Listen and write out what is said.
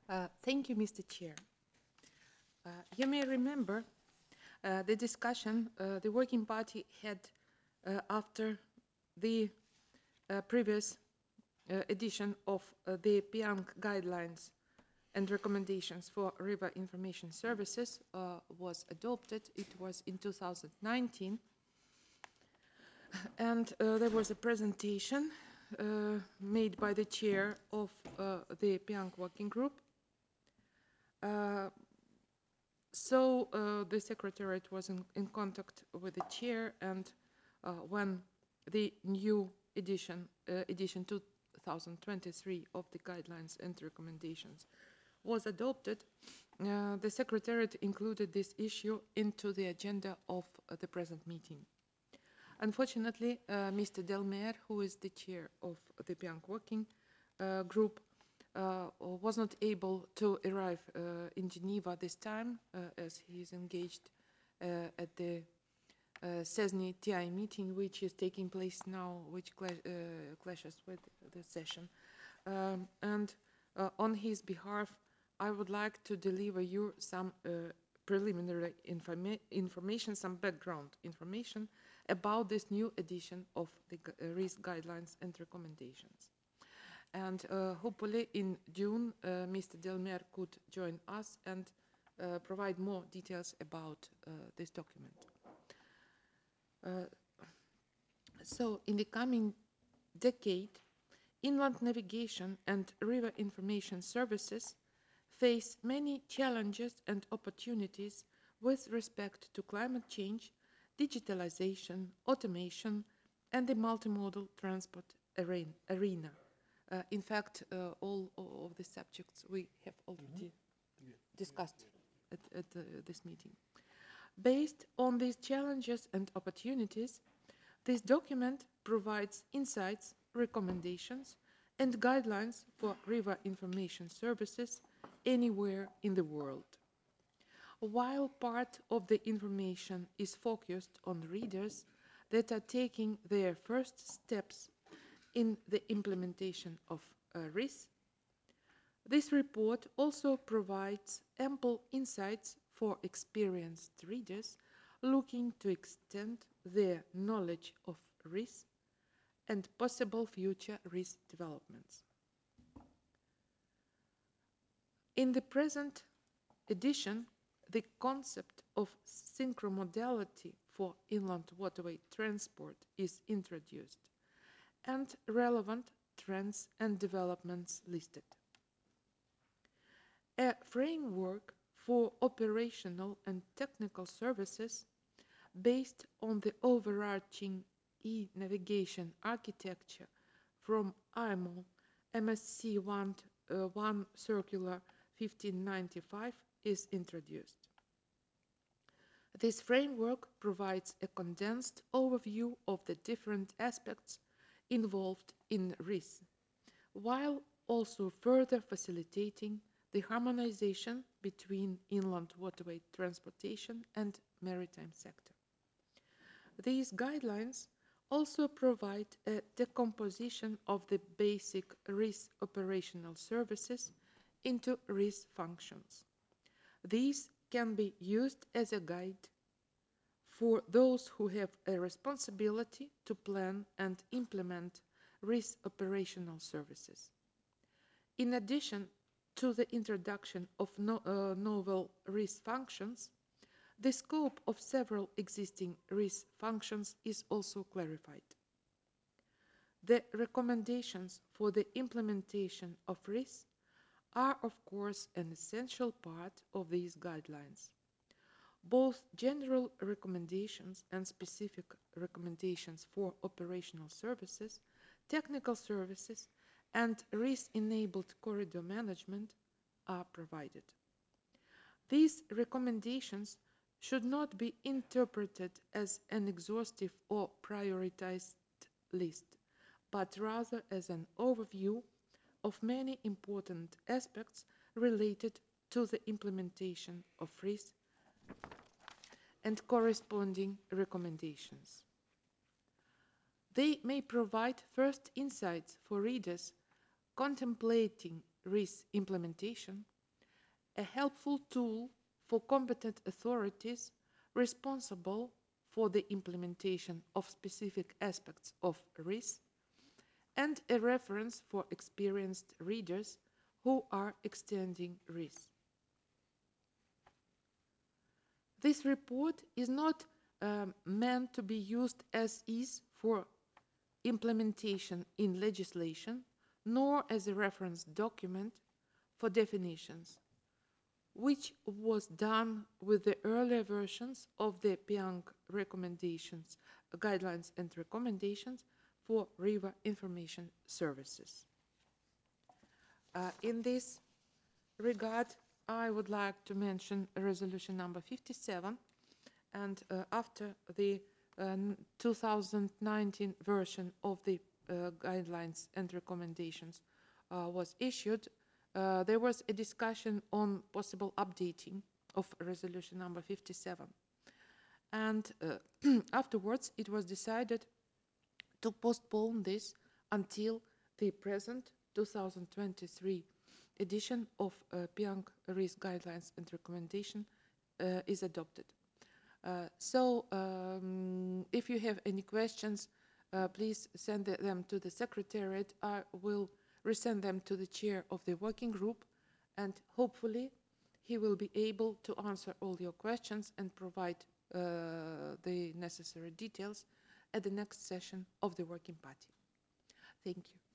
Thank you, Mr. Chair. You may remember the discussion the Working Party had after the previous edition of the PIANG guidelines and recommendations for river information services was adopted. It was in 2019. And there was a presentation made by the chair of the PIANG working group. So the Secretariat was in contact with the chair, and when the new edition 2023 of the guidelines and recommendations was adopted, the Secretariat included this issue into the agenda of the present meeting. Unfortunately, Mr. Delmer, who is the chair of the PIANG working group, was not able to arrive in Geneva this time, as he is engaged at the CESNI TI meeting, which is taking place now, which clashes with the session. And on his behalf, I would like to deliver you some preliminary information, some background information about this new edition of the risk guidelines and recommendations. And hopefully in June, Mr. Delmer could join us and provide more details about this document. So in the coming decade, inland navigation and river information services face many challenges and opportunities with respect to climate change, digitalization, automation, and the multimodal transport arena. In fact, all of the subjects we have already discussed at this meeting. Based on these challenges and opportunities, this document provides insights, recommendations, and guidelines for river information services anywhere in the world. While part of the information is focused on readers that are taking their first steps in the implementation of RIS, this report also provides ample insights for experienced readers looking to extend their knowledge of RIS and possible future RIS developments. In the present edition, the concept of synchromodality for inland waterway transport is introduced, and relevant trends and developments listed. A framework for operational and technical services based on the overarching e-navigation architecture from IMO MSC 1 Circular 1595 is introduced. This framework provides a condensed overview of the different aspects involved in RIS, while also further facilitating the harmonization between inland waterway transportation and maritime sector. These guidelines also provide a decomposition of the basic RIS operational services into RIS functions. These can be used as a guide for those who have a responsibility to plan and implement RIS operational services. In addition to the introduction of novel RIS functions, the scope of several existing RIS functions is also clarified. The recommendations for the implementation of RIS are, of course, an essential part of these guidelines. Both general recommendations and specific recommendations for operational services, technical services, and RIS-enabled corridor management are provided. These recommendations should not be interpreted as an exhaustive or prioritized list, but rather as an overview of many important aspects related to the implementation of RIS and corresponding recommendations. They may provide first insights for readers contemplating RIS implementation a helpful tool for competent authorities responsible for the implementation of specific aspects of RIS, and a reference for experienced readers who are extending RIS. This report is not meant to be used as is for implementation in legislation, nor as a reference document for definitions, which was done with the earlier versions of the PIANG recommendations, guidelines and recommendations for river information services. In this regard, I would like to mention resolution number 57, and after the 2019 version of the guidelines and recommendations was issued, there was a discussion on possible updating of resolution number 57. And afterwards, it was decided to postpone this until the present 2023 edition of PIANG risk guidelines and recommendation is adopted. If you have any questions, please send them to the Secretariat. I will resend them to the chair of the working group, and hopefully he will be able to answer all your questions and provide the necessary details at the next session of the working party. Thank you.